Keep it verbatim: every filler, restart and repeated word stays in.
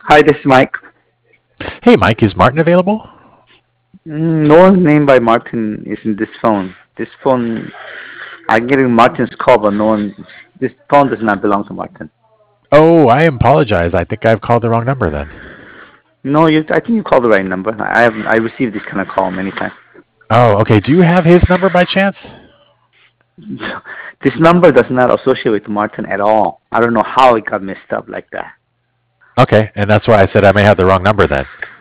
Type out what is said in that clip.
Hi, this is Mike. Hey, Mike, is Martin available? Mm, No one's named by Martin is in this phone. This phone, I'm getting Martin's call, but no one. This phone does not belong to Martin. Oh, I apologize. I think I've called the wrong number then. No, you. I think you called the right number. I have. I received this kind of call many times. Oh, okay. Do you have his number by chance? This number does not associate with Martin at all. I don't know how it got messed up like that. Okay, and that's why I said I may have the wrong number then.